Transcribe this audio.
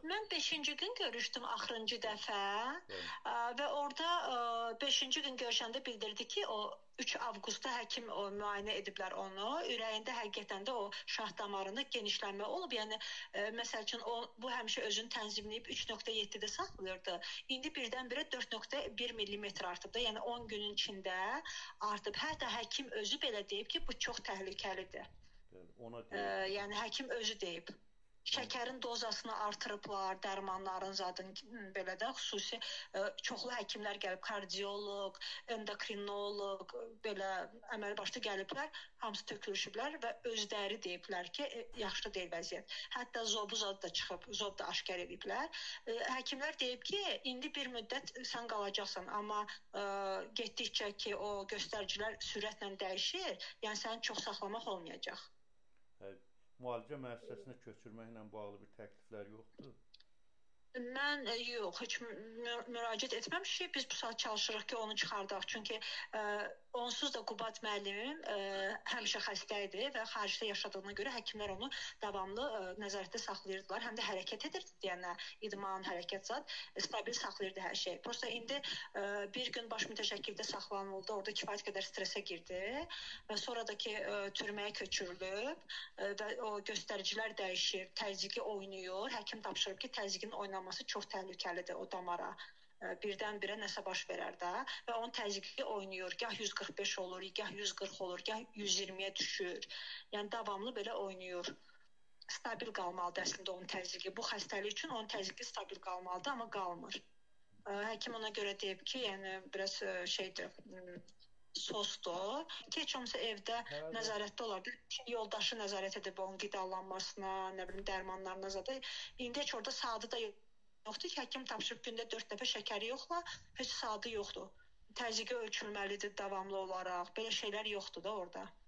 Mən 5-ci gün görüşdüm axırıncı dəfə və orada 5-ci gün görüşəndə bildirdi ki, o 3 avqustda həkim müayinə ediblər onu. Ürəyində həqiqətən də o şah damarında genişlənmə olub. Yəni məsəl üçün bu həmişə özünü tənzimləyib 3.7-də saxlayırdı. İndi birdən-birə 4.1 millimetr artıb da. Yəni 10 günün içində artıb. Hətta həkim özü belə deyib ki, bu çox təhlükəlidir. Ona deyib. Yəni həkim özü deyib. Şəkərin dozasını artırıblar, dərmanların zadın belə də xüsusi çoxlu həkimlər gəlib, kardioloq, endokrinoloq, belə əməli başda gəliblər, hamısı tökülüşüblər və özləri deyiblər ki, yaxşı deyil vəziyyət. Hətta zobu zad da çıxıb, zob da aşkar ediblər. Həkimlər deyib ki, indi bir müddət sən qalacaqsan, amma getdikcə ki, o göstəricilər sürətlə dəyişir, yəni səni çox saxlamaq olmayacaq. Müalicə müəssisəsinə köçürməklə bağlı bir təkliflər yoxdur? Mən yox, heç müraciət etməmişik. Biz bu saat çalışırıq ki, onu çıxardaq. Çünki onsuz da Qubad müəllimim həmişə xəstə idi və xaricdə yaşadığına görə həkimlər onu davamlı nəzarətdə saxlayırdılar. Həm də hərəkət edirdi, yəni idman, hərəkət zad stabil saxlayırdı hər şey. Prosta indi bir gün baş mütəşəkkildə saxlanıldı, orada kifayət qədər stresə girdi və sonra da ki, türməyə köçürülüb və o göstəricilər dəyişir, təzyiqi oynayır. Həkim tapşırıb ki, təzyiqin oynaması çox təhlükəlidir o damara. Birdən-birə nəsə baş verər də və onun təzyiqi oynayır. Gah 145 olur, gah 140 olur, gah 120-yə düşür. Yəni davamlı belə oynayır. Stabil qalmalıdır əslində onun təzyiqi. Bu xəstəlik üçün onun təzyiqi stabil qalmalıdır, amma qalmır. Həkim ona görə deyib ki, yəni biraz şeydir, sosdur. Heç olmasa evdə nəzarətdə olardı. Yoldaşı nəzarət edib onun qidalanmasına, nə bilim dərmanlarına zadı. İndi heç orada saatı da yoxdur ki, həkim tapşırıb gündə 4 dəfə şəkəri yoxla, heç saatı yoxdur. Təzyiqi ölçülməlidir davamlı olaraq. Belə şeylər yoxdur da orada.